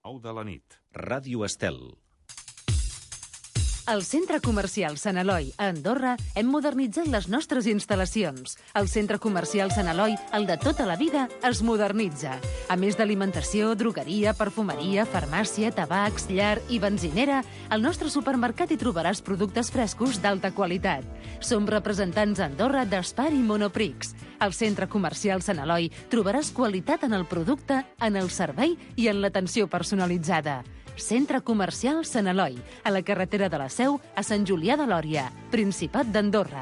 9 de la nit. Ràdio Estel. Al Centre Comercial Sant Eloi, a Andorra, hem modernitzat les nostres instal·lacions. El Centre Comercial Sant Eloi, el de tota la vida, es modernitza. A més d'alimentació, drogueria, perfumeria, farmàcia, tabacs, llar i benzinera, al nostre supermercat hi trobaràs productes frescos d'alta qualitat. Som representants a Andorra d'Espar i Monoprix. Al Centre Comercial Sant Eloi trobaràs qualitat en el producte, en el servei i en l'atenció personalitzada. Centre Comercial Sant Eloi, a la carretera de la Seu, a Sant Julià de Lòria, Principat d'Andorra.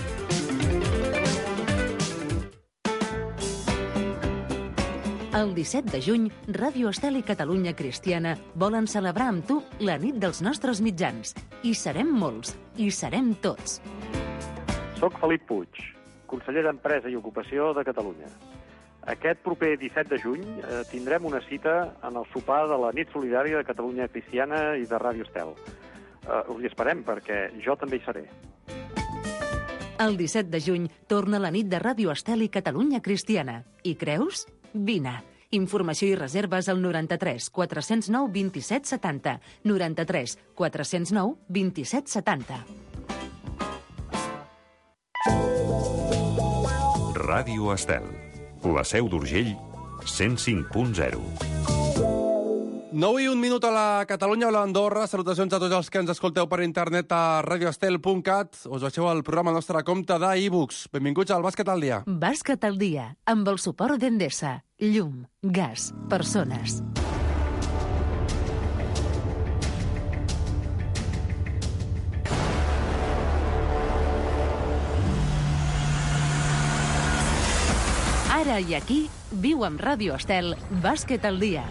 El 17 de juny, Ràdio Estel i Catalunya Cristiana volen celebrar amb tu la nit dels nostres mitjans. I serem molts, i serem tots. Soc Felip Puig, conseller d'Empresa i Ocupació de Catalunya. Aquest proper 17 de juny tindrem una cita en el sopar de la nit solidària de Catalunya Cristiana i de Ràdio Estel. Us hi esperem, perquè jo també hi seré. El 17 de juny torna la nit de Ràdio Estel i Catalunya Cristiana. I creus? Vine. Informació i reserves al 93 409 27 70. 93 409 27 70. Ràdio Estel. La Seu d'Urgell, 105.0. 9 i 1 minut a la Catalunya o a l'Andorra. Salutacions a tots els que ens escolteu per internet a radioestel.cat. Us baixeu al programa al nostre compte d'e-books. Benvinguts al Bàsquet al dia. Bàsquet al dia, amb el suport d'Endesa. Llum, gas, persones. Ara i aquí, viu amb Ràdio Estel, Bàsquet al dia.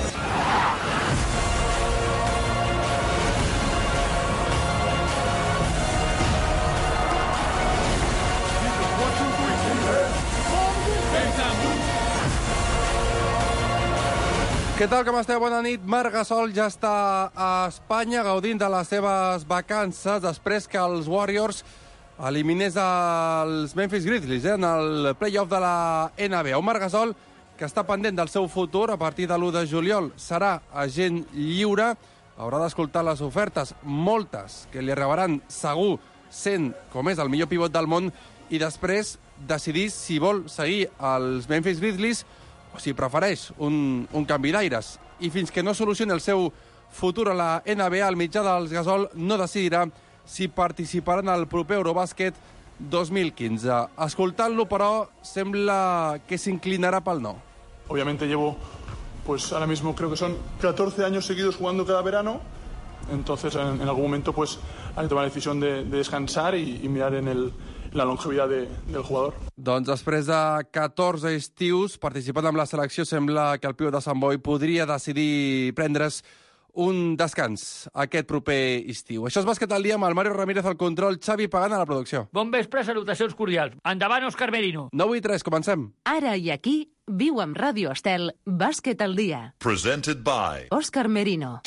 Què tal, com esteu? Bona nit. Marc Gasol ja està a Espanya gaudint de les seves vacances després que els Warriors eliminés els Memphis Grizzlies en el play-off de la NBA. Un Marc Gasol que està pendent del seu futur a partir de l'1 de juliol. Serà agent lliure, haurà d'escoltar les ofertes, moltes, que li arribaran segur, sent com és el millor pivot del món, i després decidir si vol seguir als Memphis Grizzlies o si prefereix un canvi d'aires. I fins que no solucioni el seu futur a la NBA, el mitjà dels Gasol no decidirà si participarà en el proper Eurobàsquet 2015. Escoltant-lo, però, sembla que s'inclinarà pel no. Obviamente llevo, pues ahora mismo creo que son 14 años seguidos jugando cada verano, entonces en algún momento pues hay que tomar la decisión de descansar y mirar en la longevidad del jugador. Doncs després de 14 estius participant amb la selecció, sembla que el pivot de Sant Boi podria decidir prendre's un descans aquest proper estiu. Això és Bàsquet al dia amb el Mario Ramírez al control, Xavi Pagant a la producció. Bon vespre, salutacions cordials. Endavant, Òscar Merino. 9 i 3, comencem. Ara i aquí, viu amb Ràdio Estel, Bàsquet al dia. Presented by Òscar Merino.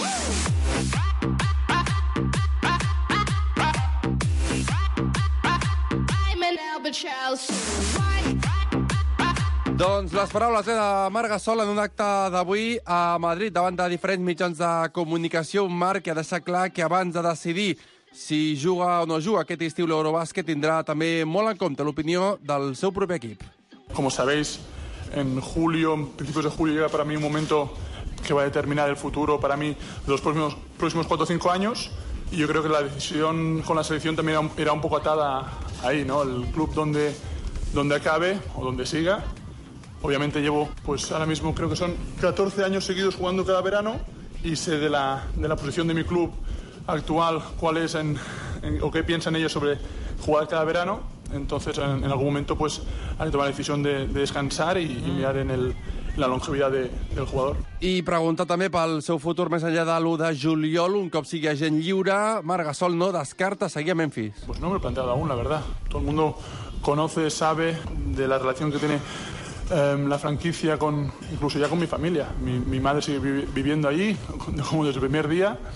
Doncs les paraules de Marc Gasol en un acte d'avui a Madrid davant de diferents mitjans de comunicació. Un Marc que ha deixat clar que abans de decidir si juga o no juga aquest estiu l'Eurobàsquet tindrà també molt en compte l'opinió del seu propi equip. Como sabéis, en principios de julio, llega para mí un momento que va a determinar el futuro para mí de los próximos 4 o 5 años. Y yo creo que la decisión con la selección también era un poco atada ahí, ¿no? El club donde acabe o donde siga. Obviamente llevo, pues ahora mismo creo que son 14 años seguidos jugando cada verano y sé de la posición de mi club actual, cuál es o qué piensan ellos sobre jugar cada verano. Entonces en algún momento pues hay que tomar la decisión de descansar y mirar en la longevidad del jugador. I pregunta també pel seu futur més enllà de l'1 de juliol, un cop sigui agent lliure. Marc Gasol no descarta seguir a Memphis. Pues no me lo he planteado aún, la verdad. Todo el mundo conoce, sabe de la relación que tiene la franquicia incluso ya con mi familia. Mi madre sigue viviendo allí como desde el primer día.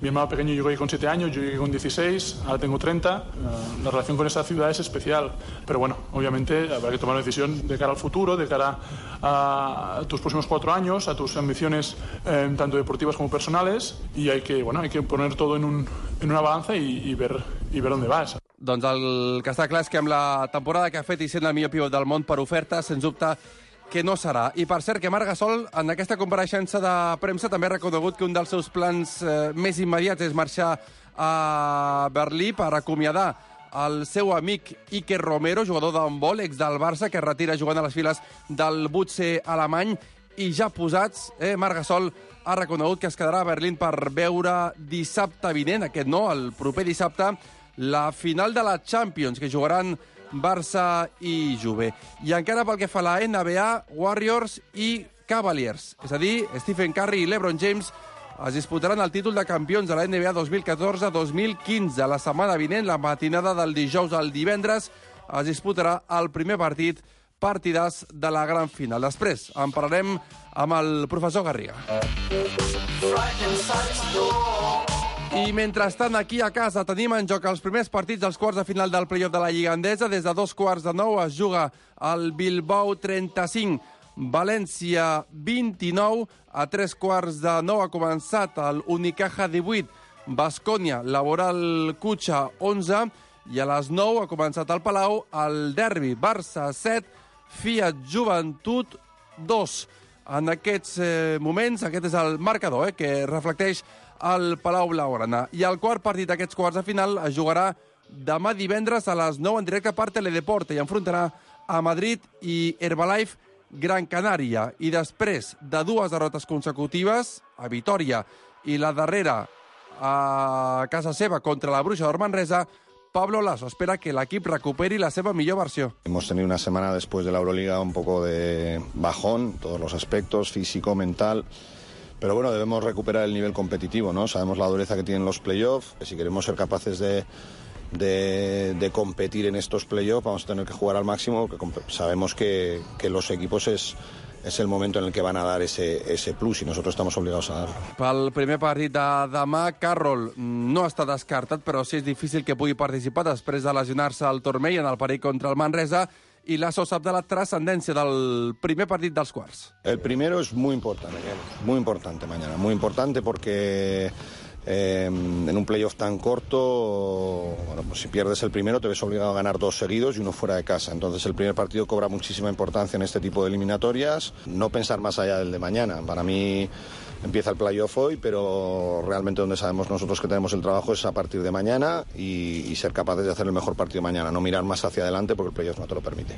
Mi hermano pequeño llegó ahí con 7 años, yo llegué con 16, ahora tengo 30. La relación con esa ciudad es especial, pero bueno, obviamente habrá que tomar una decisión de cara al futuro, de cara a tus próximos 4 años, a tus ambiciones tanto deportivas como personales, y hay que poner todo en una balanza y ver dónde vas. Doncs el que està clar és que amb la temporada que ha fet i sent el millor pivot del món per oferta, sens dubte que no serà. I per cert, que Marc Gasol, en aquesta compareixença de premsa, també ha reconegut que un dels seus plans més immediats és marxar a Berlín per acomiadar el seu amic Iker Romero, jugador d'handbol, ex del Barça, que es retira jugant a les files del Butse alemany. I ja posats, Marc Gasol ha reconegut que es quedarà a Berlín per veure dissabte vinent, aquest no, el proper dissabte, la final de la Champions, que jugaran Barça i Juve. I encara pel que fa a la NBA, Warriors i Cavaliers. És a dir, Stephen Curry i LeBron James es disputaran el títol de campions de la NBA 2014-2015. La setmana vinent, la matinada del dijous al divendres, es disputarà el primer partit, partidàs de la gran final. Després en parlarem amb el professor Garriga. I mentrestant, aquí a casa tenim en joc els primers partits dels quarts de final del playoff de la Lliga Endesa. Des de 8:45 es juga el Bilbao 35, València 29. A 8:45 ha començat el Unicaja 18, Baskonia Laboral Cutxa 11. I a les 9 ha començat al Palau el derbi Barça 7, Fiat Joventut 2. En aquests moments, aquest és el marcador que reflecteix al Palau Blaugrana. I el quart partit d'aquests quarts de final es jugarà demà divendres a les 9 en directe per Teledeporte i enfrontarà a Madrid i Herbalife Gran Canària. I després de 2 derrotes consecutives, a Vitòria i la darrera a casa seva contra la Bruixa d'Or Manresa, Pablo Lasso espera que l'equip recuperi la seva millor versió. Hemos tenido una semana después de la Euroliga un poco de bajón, todos los aspectos, físico, mental. Pero bueno, debemos recuperar el nivel competitivo, ¿no? Sabemos la dureza que tienen los playoffs. Si queremos ser capaces de competir en estos playoffs, vamos a tener que jugar al máximo. Sabemos que los equipos es el momento en el que van a dar ese plus y nosotros estamos obligados a darlo. Pel primer partit de demà, Carroll no està descartat, però sí és difícil que pugui participar després de lesionar-se al turmell en el perill contra el Manresa. Y Lasso sap de la trascendencia del primer partido dels quarts. El primero es muy importante mañana, muy importante porque en un playoff tan corto, bueno, pues si pierdes el primero te ves obligado a ganar 2 seguidos y uno fuera de casa. Entonces el primer partido cobra muchísima importancia en este tipo de eliminatorias. No pensar más allá del de mañana. Para mí empieza el playoff hoy, pero realmente donde sabemos nosotros que tenemos el trabajo es a partir de mañana y ser capaces de hacer el mejor partido mañana, no mirar más hacia adelante porque el playoff no te lo permite.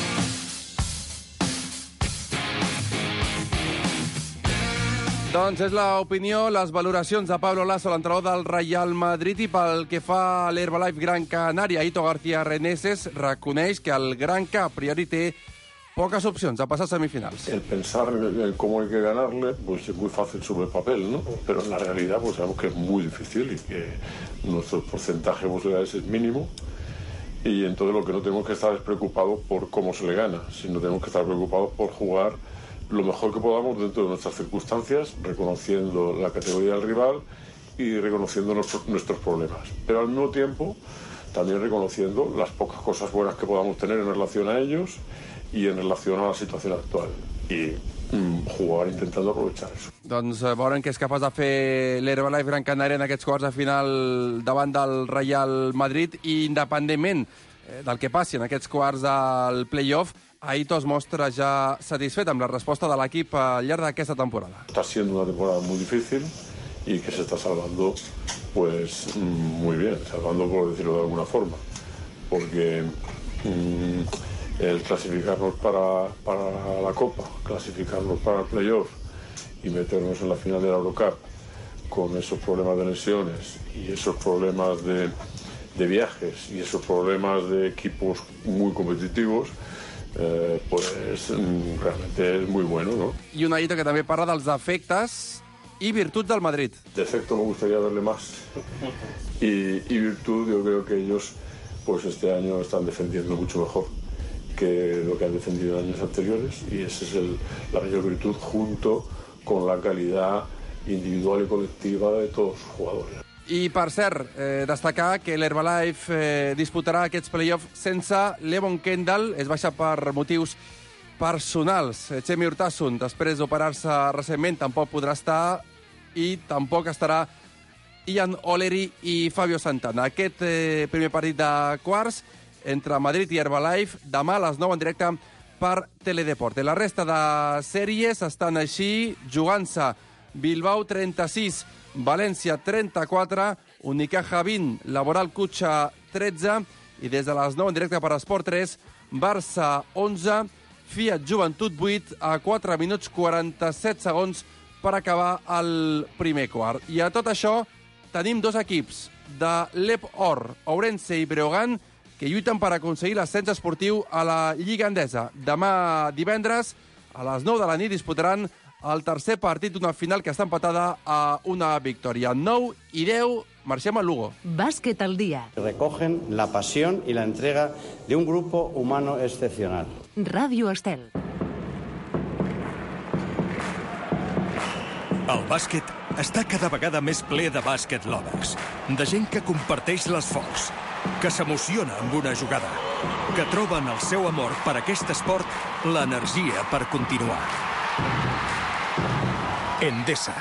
Doncs és l'opinió, les valoracions de Pablo Lasso, l'entrenador del Real Madrid, i pel que fa a l'Herbalife Gran Canària, Ito García Reneses reconeix que el Granca a priori té pocas opciones a pasar semifinales. El pensar en cómo hay que ganarle, pues es muy fácil sobre el papel, ¿no? Pero en la realidad, pues sabemos que es muy difícil y que nuestro porcentaje de posibilidades es mínimo. Y entonces lo que no tenemos que estar es preocupados por cómo se le gana, sino tenemos que estar preocupados por jugar lo mejor que podamos dentro de nuestras circunstancias, reconociendo la categoría del rival y reconociendo nuestros problemas. Pero al mismo tiempo, también reconociendo las pocas cosas buenas que podamos tener en relación a ellos i en relació a la situació actual i jugar intentando aprovechar eso. Doncs veurem què és capaç de fer l'Herbalife Gran Canària en aquests quarts de final davant del Real Madrid, i independentment del que passi en aquests quarts del playoff, Aito es mostra ja satisfet amb la resposta de l'equip al llarg d'aquesta temporada. Está siendo una temporada muy difícil y que se está salvando pues muy bien, salvando por decirlo de alguna forma, porque el clasificarnos para la Copa, clasificarnos para el playoff y meternos en la final de la Eurocup con esos problemas de lesiones y esos problemas de viajes y esos problemas de equipos muy competitivos, pues realmente es muy bueno, ¿no? I un Aito que també parla dels defectes y virtud del Madrid. Defecto me gustaría verle más y virtud yo creo que ellos pues este año están defendiendo mucho mejor que lo que han defendido en años anteriores, y esa es la mayor virtud junto con la calidad individual y colectiva de todos los jugadores. I, per cert, destacar que l'Herbalife disputarà aquests play-offs sense Levon Kendall, és baixa per motius personals. Txemi Urtasun, després d'operar-se recentment, tampoc podrà estar, i tampoc estarà Ian O'Leary i Fabio Santana. Aquest primer partit de quarts entre Madrid i Herbalife, demà a les 9 en directe per Teledeporte. La resta de sèries estan així, jugant-se Bilbao 36, València 34, Unicaja 20, Laboral Cutxa 13, i des de les 9 en directe per Esport 3, Barça 11, Fiat Joventut 8, a 4 minuts 47 segons per acabar el primer quart. I a tot això tenim dos equips de l'Ep Or, Ourense i Breogán, que lluiten per aconseguir l'ascens esportiu a la Lliga Endesa. Demà divendres, a les 9 de la nit, disputaran el tercer partit d'una final que està empatada a una victòria. 9 i 10, marxem a Lugo. Bàsquet al dia. Recogen la pasión y la entrega de un grupo humano excepcional. Ràdio Estel. El bàsquet està cada vegada més ple de bàsquet lovers, de gent que comparteix l'esforç, que s'emociona amb una jugada, que troben el seu amor per aquest esport l'energia per continuar. Endesa.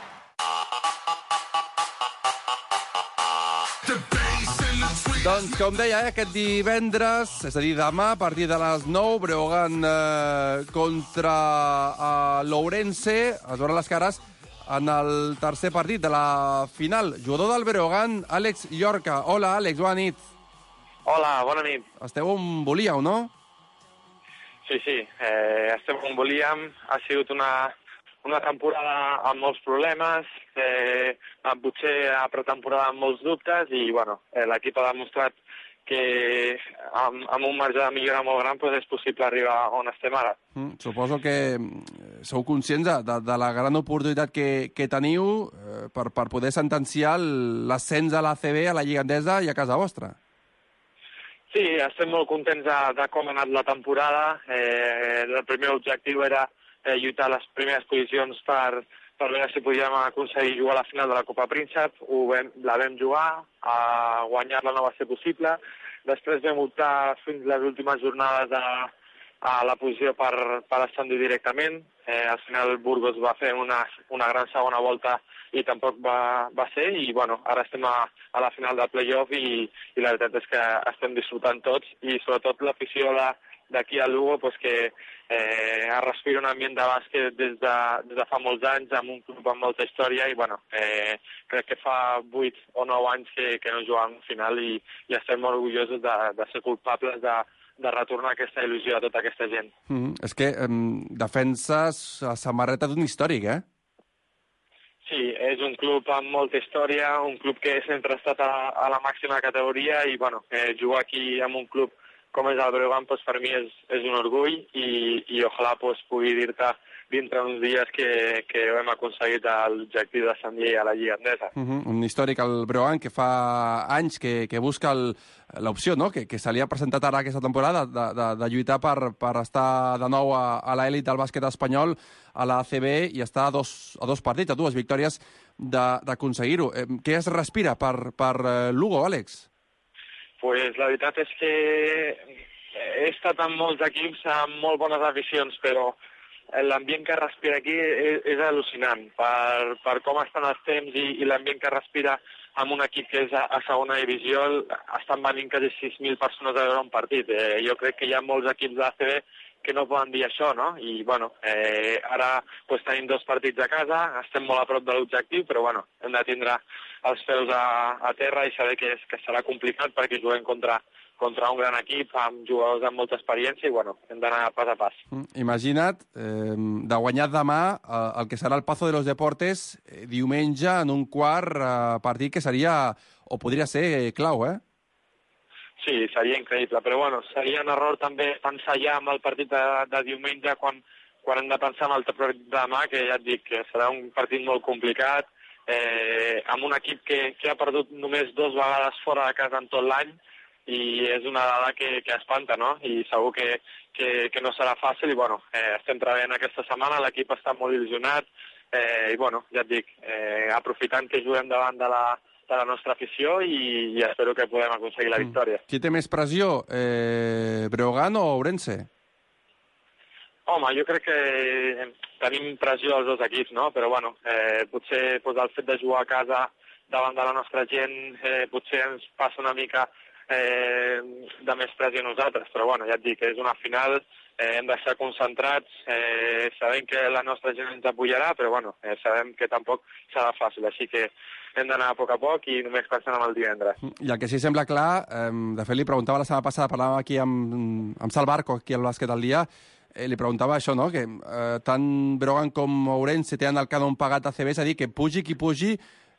Doncs, com deia, aquest divendres, és a dir, demà, a partir de les 9, Breogán contra l'Ourense. Es veuran les cares en el tercer partit de la final. Jugador del Breogán, Àlex Llorca. Hola, Àlex, bona nit. Hola, bona nit. Esteu on volíeu, no? Sí, estem on volíem. Ha sigut una temporada amb molts problemes, potser a pretemporada amb molts dubtes, i l'equip ha demostrat que amb un marge de millora molt gran és possible arribar on estem ara. Suposo que sou conscients de la gran oportunitat que teniu per poder sentenciar l'ascens a l'ACB, a la Lliga Endesa i a casa vostra. Sí, estem molt contents de com ha anat la temporada. El primer objectiu era lluitar les primeres posicions per veure si podíem aconseguir jugar a la final de la Copa Príncep. La vam jugar, a guanyar-la no va ser possible. Després vam optar fins les últimes jornades a la posició per ascendir directament. Al final Burgos va fer una gran segona volta i tampoc va ser, i ara estem a la final del play-off i la veritat és que estem disfrutant tots, i sobretot l'afició d'aquí a Lugo, que respira un ambient de bàsquet des de fa molts anys, amb un club amb molta història, i crec que fa 8 o 9 anys que no jugàvem final, i estem molt orgullosos de ser culpables de retornar aquesta il·lusió a tota aquesta gent. És que defenses la samarreta d'un històric, eh? Sí, és un club amb molta història, un club que sempre ha estat a la màxima categoria, i jugar aquí amb un club com és el Breogán, per mi és un orgull, i ojalà pugui dir-te dintre uns dies que hem aconseguit l'objectiu d'ascendir a la Lliga Endesa. Un històric, el Breogán, que fa anys que busca l'opció, no?, que se li ha presentat ara aquesta temporada, de lluitar per estar de nou a l'elit del bàsquet espanyol, a la ACB, i estar a dos partits, a dues victòries d'aconseguir-ho. Què es respira per Lugo, Àlex? Pues la veritat és que he estat en molts equips amb molt bones aficions, però l'ambient que respira aquí és al·lucinant per com estan els temps i l'ambient que respira amb un equip que és a segona divisió. Estan venint quasi 6.000 persones a veure un partit. Jo crec que hi ha molts equips de l'ACB que no poden dir això, no? I, ara tenim 2 partits a casa, estem molt a prop de l'objectiu, però, hem de tindre els peus a terra i saber que serà complicat perquè juguem contra un gran equip amb jugadors amb molta experiència i, hem d'anar pas a pas. Imagina't de guanyar demà el que serà el Pazo de los Deportes diumenge en un quart partit que seria, o podria ser, clau, eh? Sí, seria increïble, però seria un error també pensar ja en el partit de diumenge quan hem de pensar en el partit de demà, que ja et dic que serà un partit molt complicat, amb un equip que ha perdut només 2 vegades fora de casa en tot l'any, i és una dada que espanta, no? I segur que no serà fàcil, i estem treballant aquesta setmana, l'equip està molt il·lusionat, I bueno, ja et dic, aprofitant que juguem davant de la nostra afició i espero que podem aconseguir la victòria. Qui té més pressió, Breogán o Ourense? Home, jo crec que tenim pressió als dos equips, no? Però bueno, potser el fet de jugar a casa davant de la nostra gent potser ens passa una mica de més pressió a nosaltres, però bueno, ja et dic, és una final, hem d'estar concentrats, sabem que la nostra gent ens apoyarà, però bueno, sabem que tampoc serà fàcil, així que hem d'anar a poc i només pensant en el divendres. I el que sí sembla clar, de fet li preguntava la setmana passada, parlàvem aquí amb Sal Barco, aquí al Bàsquet al Dia, li preguntava això, no?, que tant Breogán com Ourense tenen el cànon pagat a CB, és a dir, que pugi qui pugi,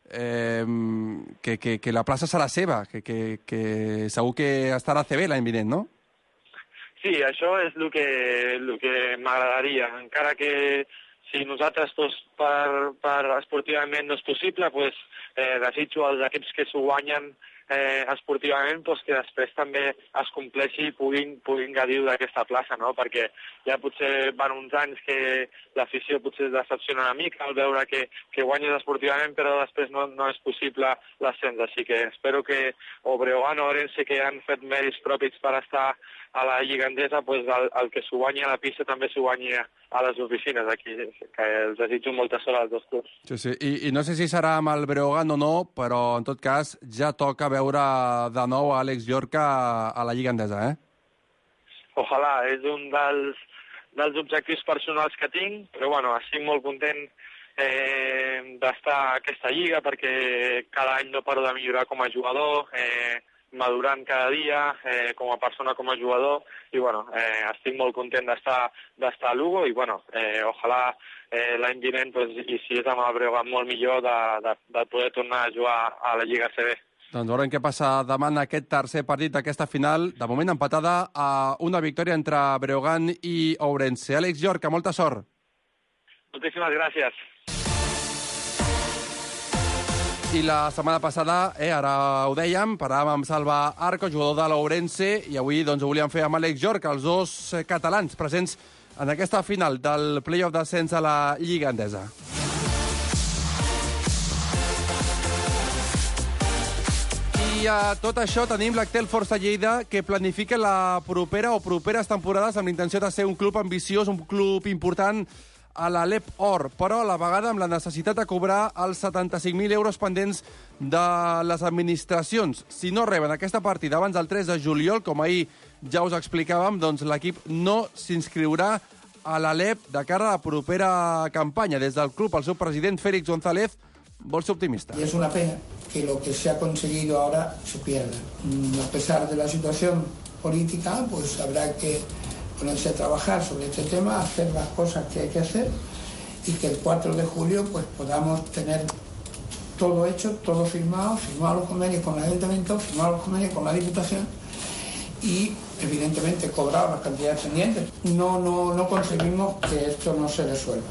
que la plaça serà seva, que segur que estarà a CB l'any vinent, no? Sí, això és el que m'agradaria, encara que si nosaltres per esportivament no és possible, pues, desitjo als equips que s'ho guanyen esportivament pues, que després també es compleixi i puguin gaudir d'aquesta plaça, no? Perquè ja potser van uns anys que l'afició potser es decepciona una mica al veure que guanyes esportivament però després no és possible l'ascens, així que espero que o Breogán o Ourense que han fet mèrits propis per estar a la Lliga Endesa, pues, el que s'ho guanyi a la pista també s'ho guanyi a les oficines aquí, que els desitjo molta sort als dos clubs. Sí. I no sé si serà amb el Breogán o no, però en tot cas ja toca veure de nou a Àlex Llorca a la Lliga Endesa, Ojalà, és un dels objectius personals que tinc, però bueno, estic molt content d'estar a aquesta lliga perquè cada any no paro de millorar com a jugador, madurant cada dia, com a persona, com a jugador, i bueno, estic molt content d'estar a Lugo, i bueno, ojalà l'any vinent, pues, i si és amb el Breogán molt millor, de poder tornar a jugar a la Lliga CB. Doncs veurem què passa demà en aquest tercer partit d'aquesta final, de moment empatada a una victòria entre Breogán i Ourense. Àlex Llorca, molta sort. Moltíssimes gràcies. I la setmana passada, ara ho dèiem, parlàvem amb Salva Arco, jugador de l'Ourense, i avui doncs, ho volíem fer amb Àlex Llorca, els dos catalans presents en aquesta final del play-off d'ascens a la Lliga Endesa. I a tot això tenim l'Actel Força Lleida, que planifica la propera o properes temporades amb l'intenció de ser un club ambiciós, un club important a la LEP Or, però a la vegada amb la necessitat de cobrar els 75.000 euros pendents de les administracions. Si no reben aquesta partida abans del 3 de juliol, com ahir ja us explicàvem, doncs l'equip no s'inscriurà a la LEP de cara a la propera campanya. Des del club, el seu president, Félix González, vol ser optimista. Y es una pena que lo que se ha conseguido ahora se pierda. A pesar de la situación política, pues habrá que ponerse a trabajar sobre este tema, hacer las cosas que hay que hacer y que el 4 de julio pues podamos tener todo hecho, todo firmado los convenios con el Ayuntamiento, firmado los convenios con la Diputación y evidentemente cobrado las cantidades pendientes. No conseguimos que esto no se resuelva.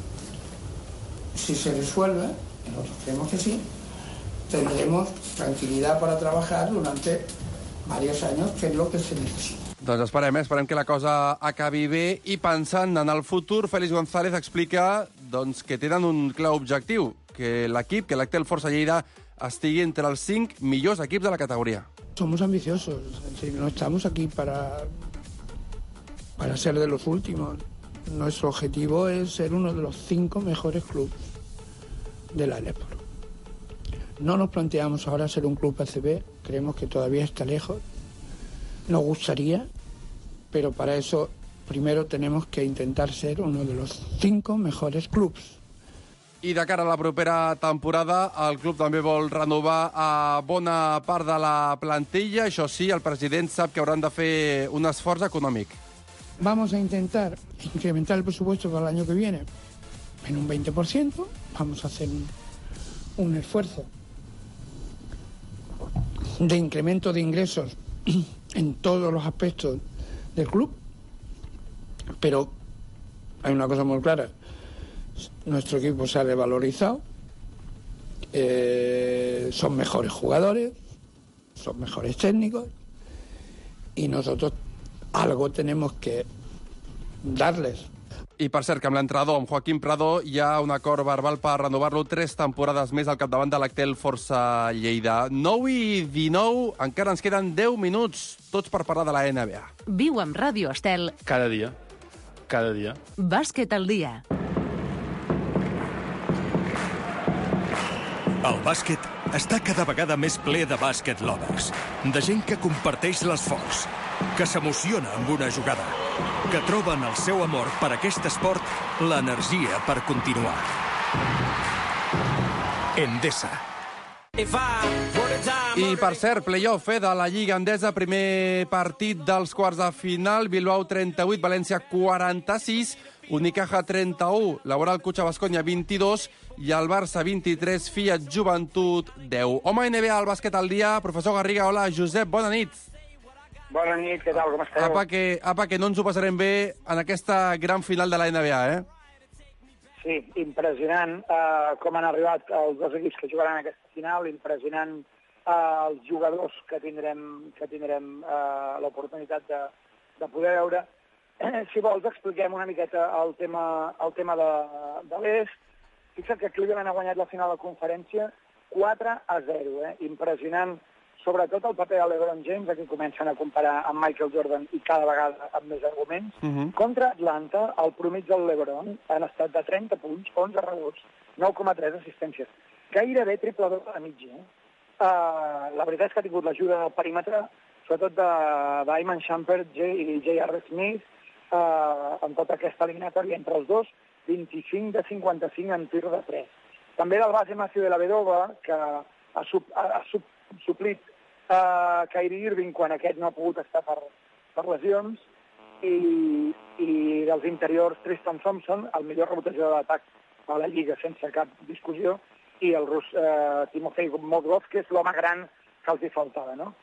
Si se resuelve, nosotros creemos que sí, tendremos tranquilidad para trabajar durante varios años, que es lo que se necesita. Doncs esperem que la cosa acabi bé, i pensant en el futur, Félix González explica doncs, que tenen un clar objectiu, que l'equip, que l'Actel Força Lleida estigui entre els 5 millors equips de la categoria. Somos ambiciosos, no estamos aquí para ser de los últimos. Nuestro objetivo es ser uno de los 5 mejores clubes de la LEP. No nos planteamos ahora ser un club ACB, creemos que todavía está lejos. Nos gustaría, pero para eso primero tenemos que intentar ser uno de los 5 mejores clubs. I de cara a la propera temporada, el club també vol renovar a bona part de la plantilla. Això sí, el president sap que hauran de fer un esforç econòmic. Vamos a intentar incrementar el presupuesto para el año que viene en un 20%. Vamos a hacer un esfuerzo de incremento de ingresos en todos los aspectos del club, pero hay una cosa muy clara: nuestro equipo se ha revalorizado, son mejores jugadores, son mejores técnicos, y nosotros algo tenemos que darles. I per cert, que amb l'entrenador, amb Joaquim Pradó, hi ha un acord verbal per renovar-lo 3 temporades més al capdavant de l'Actel Força Lleida. 9:19, encara ens queden 10 minuts, tots per parlar de la NBA. Viu amb Ràdio Estel. Cada dia. Cada dia. Bàsquet al dia. El bàsquet està cada vegada més ple de bàsquet lovers, de gent que comparteix l'esforç, que s'emociona amb una jugada, que troben el seu amor per aquest esport l'energia per continuar. Endesa. I, per cert, play-off de la Lliga Endesa, primer partit dels quarts de final, Bilbao 38, València 46, Unicaja 31, Laboral Cutxa Basconya 22 i el Barça 23, Fiat Joventut 10. Home, NBA al bàsquet al dia, professor Garriga, hola, Josep, bona nit. Bona nit, què tal, com esteu? Apa, que no ens ho passarem bé en aquesta gran final de la NBA, eh? Sí, impressionant com han arribat els dos equips que jugaran en aquesta final, impressionant els jugadors que tindrem l'oportunitat de poder veure. Si vols, expliquem una miqueta el tema de l'est. Fixa't que Cleveland ha guanyat la final de conferència 4-0, impressionant, sobretot el paper de LeBron James, aquí comencen a comparar amb Michael Jordan i cada vegada amb més arguments. Contra Atlanta, el promig del LeBron han estat de 30 punts, 11 rebots, 9,3 assistències. Gairebé triple-doble a mitja. La veritat és que ha tingut l'ajuda del perímetre, sobretot d'Iman Shumpert i J.R. Smith, en tota aquesta eliminatòria entre els dos, 25 de 55 en tir de 3. També del base Matthew Dellavedova, que ha suplit Kyrie Irving quan aquest no ha pogut estar per lesions, i dels interiors Tristan Thompson, el millor rebotejador d'atac a la Lliga sense cap discussió, i el rus Timofey Mozgov, que és l'home gran que els hi faltava, no?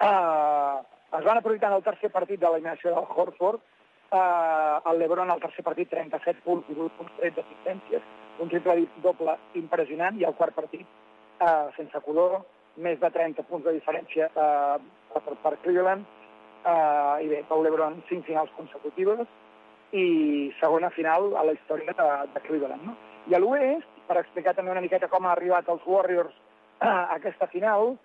Es van aprofitar en el tercer partit de l'eliminació del Horford, el LeBron al tercer partit 37 punts i 8 punts, 13 assistències, un triple doble impressionant, i el quart partit sense color, més de 30 punts de diferència per Cleveland, i bé, el LeBron 5 finals consecutives i segona final a la història de Cleveland, no? I a l'oest, per explicar també una miqueta com ha arribat els Warriors a aquesta final,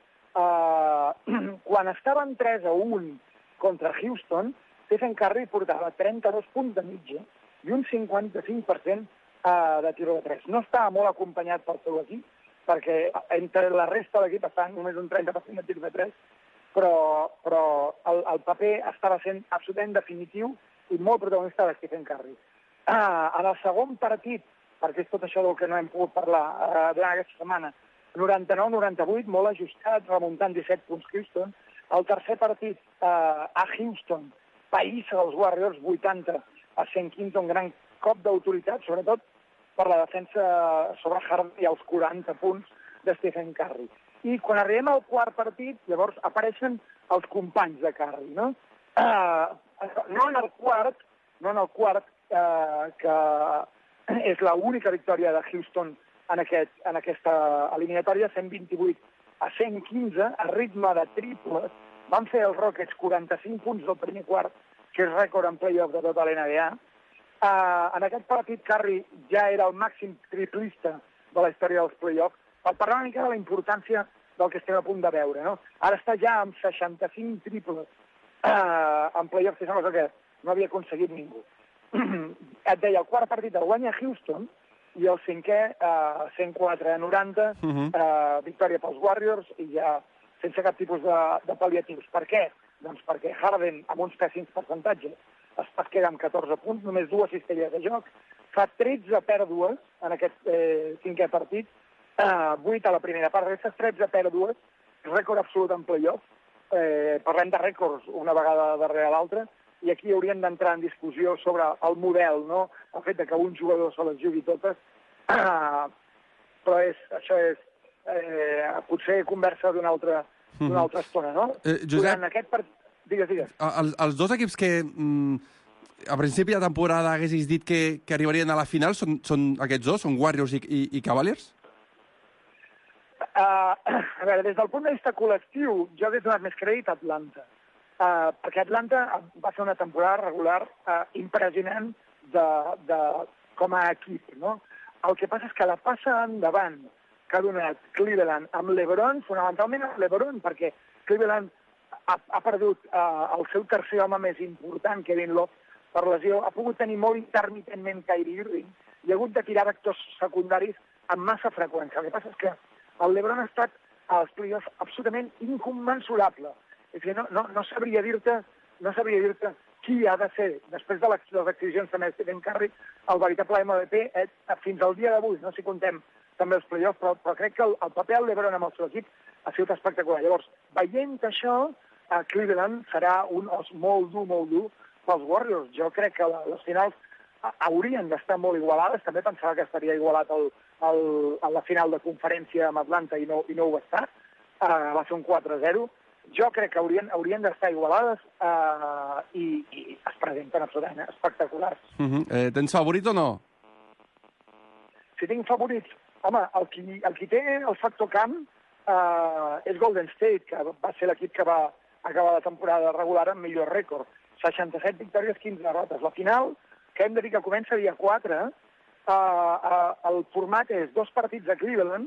quan estaven 3-1 contra Houston, Stephen Curry portava 32 punts de mitja i un 55% de tiro de 3. No estava molt acompanyat pel seu equip, perquè entre la resta de l'equip estava només un 30% de tir de 3, però el paper estava sent absolutament definitiu i molt protagonista de Stephen Curry. En el segon partit, perquè és tot això del que no hem pogut parlar durant aquesta setmana, 99-98, molt ajustat, remuntant 17 punts Houston. El tercer partit a Houston, païssa dels Warriors, 80-115, un gran cop d'autoritat, sobretot per la defensa sobre Harden i els 40 punts de Stephen Curry. I quan arribem al quart partit, llavors apareixen els companys de Curry, no? No en el quart, que és l'única victòria de Houston en aquesta eliminatòria, 128-115, a ritme de triples. Van fer els Rockets 45 punts del primer quart, que és rècord en play-off de tota l'NBA. En aquest partit, Curry ja era el màxim triplista de la història dels play-offs, per parlar una mica de la importància del que estem a punt de veure, no? Ara està ja amb 65 triples en play-offs, que és una cosa que no havia aconseguit ningú. Et deia, el quart partit el guanya Houston, i el cinquè 104-90, victòria pels Warriors, i ja sense cap tipus de pal·liatius. Per què? Doncs perquè Harden, amb uns pèssims percentatges, es queda amb 14 punts, només 2 cistelles de joc, fa 13 pèrdues en aquest cinquè partit, 8 a la primera part, aquestes 13 pèrdues, rècord absolut en play-off. Parlem de rècords una vegada darrere l'altra, i aquí hauríem d'entrar en discussió sobre el model, no? El fet que un jugador se les jugui totes, però això és potser conversa d'una altra estona, no? Josep, digues. Els dos equips que a principi de temporada haguessis dit que arribarien a la final són aquests dos? Són Warriors i Cavaliers? A veure, des del punt de vista col·lectiu, jo hauria donat més crèdit a Atlanta. Perquè Atlanta va ser una temporada regular impressionant com a equip, no? El que passa és que la passa endavant que ha donat Cleveland amb LeBron, fonamentalment amb LeBron, perquè Cleveland ha perdut el seu tercer home més important, Kevin Love, per lesió, ha pogut tenir molt intermitentment Kyrie Irving i ha hagut de tirar vectors secundaris amb massa freqüència. El que passa és que el LeBron ha estat als playoffs absolutament inconmensurable. És que no sabria dir-te qui ha de ser, després de les exhibicions també de Stephen Curry, el veritable MVP fins al dia d'avui, no si contem també els play-offs, però crec que el paper del LeBron amb el seu equip ha sigut espectacular. Llavors, veient això, Cleveland serà un os molt dur pels Warriors. Jo crec que les finals haurien d'estar molt igualades, també pensava que estaria igualat a la final de conferència amb Atlanta i no ho va estar, va ser un 4-0. Jo crec que haurien d'estar igualades i es presenten absolutament espectaculars. Tens favorits o no? Si tinc favorits? Home, el qui té el factor camp és Golden State, que va ser l'equip que va acabar la temporada regular amb millor rècord. 67 victòries, 15 derrotes. La final, que hem de dir que comença dia 4, el format és 2 partits a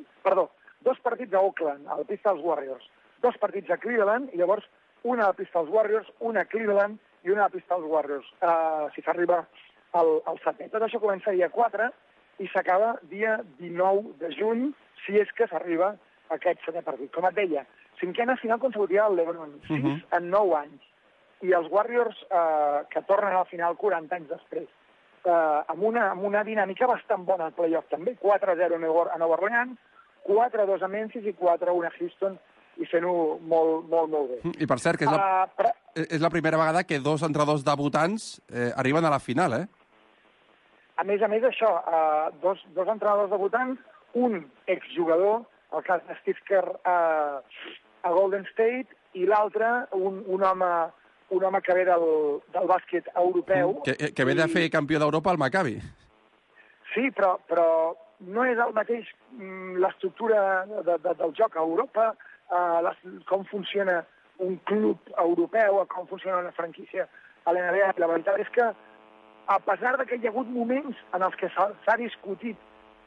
Oakland, a la pista dels Warriors, 2 partits a Cleveland, i llavors una a la pista dels Warriors, una a Cleveland i una a la pista dels Warriors, si s'arriba al setè. Tot això comença dia 4 i s'acaba dia 19 de juny, si és que s'arriba a aquest setè partit. Com et deia, 5a final consecutiva del LeBron, 6 en 9 anys, i els Warriors que tornen a la final 40 anys després, amb una dinàmica bastant bona al playoff també, 4-0 a Nova Orleans, 4-2 a Memphis i 4-1 a Houston, i fent-ho molt bé. I per cert, que és la primera vegada que 2 entrenadors debutants arriben a la final, eh? A més, això, dos entrenadors debutants, un exjugador, el cas de Steve Kerr a Golden State, i l'altre, un home que ve del bàsquet europeu. Que ve de fer campió d'Europa al Maccabi. Sí, però no és el mateix l'estructura del joc a Europa, com funciona un club europeu, com funciona una franquícia a l'NBA. La veritat és que, a pesar que hi ha hagut moments en els que s'ha discutit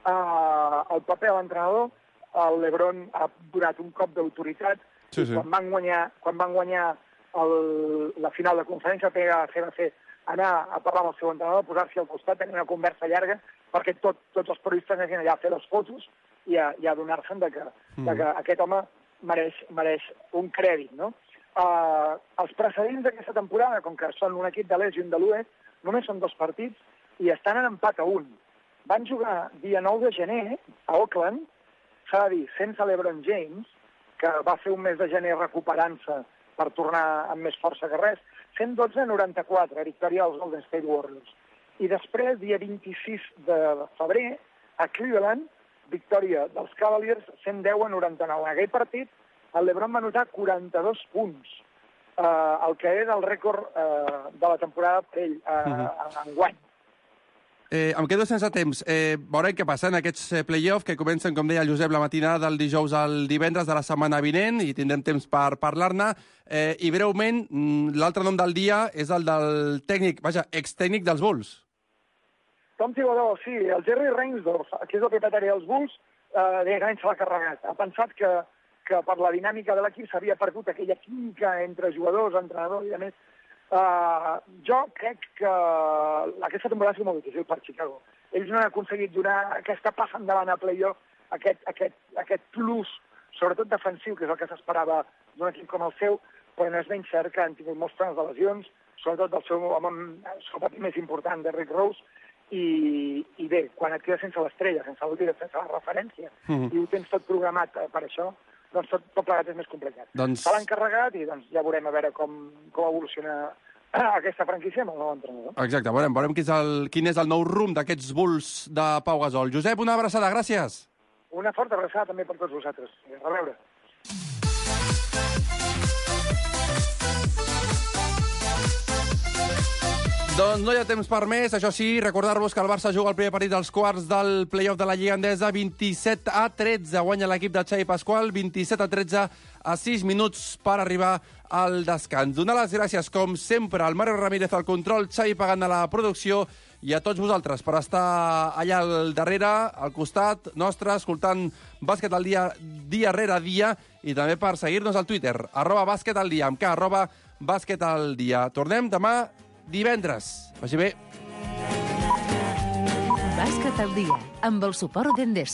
el paper de l'entrenador, el LeBron ha donat un cop d'autoritat. Sí. Quan van guanyar la final de conferència, el que va fer va ser anar a parlar amb el seu entrenador, posar-s'hi al costat, tenir una conversa llarga, perquè tots els periodistes anessin allà a fer les fotos i a donar-se'n que aquest home mereix un crèdit, no? Els precedents d'aquesta temporada, com que són un equip de l'est i un de l'oest, només són 2 partits i estan en empat a 1. Van jugar dia 9 de gener a Oakland, s'ha de dir, sense LeBron James, que va fer un mes de gener recuperant-se per tornar amb més força que res, 112-94, victòria dels Golden State Warriors. I després, dia 26 de febrer, a Cleveland, victòria dels Cavaliers, 110-99. En aquell partit, el LeBron va anotar 42 punts, el que és el rècord de la temporada per ell, enguany. Em quedo sense temps. Veurem què passa en aquests play-offs que comencen, com deia Josep, la matinada del dijous al divendres de la setmana vinent i tindrem temps per parlar-ne. I breument, l'altre nom del dia és el del tècnic, extècnic dels Bulls. Tom Thibodeau, sí, el Jerry Reinsdorf, que és el propietari dels Bulls, directament se l'ha carregat. Ha pensat que per la dinàmica de l'equip s'havia perdut aquella química entre jugadors, entrenadors i a més. Jo crec que aquesta temporada ha sigut molt difícil per Chicago. Ells no han aconseguit donar aquesta passa endavant a playoff, aquest plus, sobretot defensiu, que és el que s'esperava d'un equip com el seu, però no és menys cert que han tingut molts problemes de lesions, sobretot del seu home més important, Derrick Rose, i bé, quan et quedes sense l'estrella, sense l'últim, sense la referència, i ho tens tot programat per això, doncs tot plegat és més complicat. Se l'han carregat i ja veurem a veure com evoluciona aquesta franquícia amb el nou entrenador. Exacte, veurem quin és el nou rumb d'aquests Bulls de Pau Gasol. Josep, una abraçada, gràcies. Una forta abraçada també per tots vosaltres. A veure. Doncs no hi ha temps per més. Això sí, recordar-vos que el Barça juga el primer partit dels quarts del play-off de la Lliga Endesa, 27-13. Guanya l'equip de Xavi Pasqual, 27-13 a 6 minuts per arribar al descans. Donar les gràcies, com sempre, al Mario Ramírez al control, Xavi Pagant a la producció i a tots vosaltres per estar allà al darrere, al costat nostre, escoltant Bàsquet al dia, dia rere dia, i també per seguir-nos al Twitter, @bàsquetaldia, amb K, @bàsquetaldia. Tornem demà divendres. Vagi bé. Bàsquet al dia, amb el suport d'Endesa.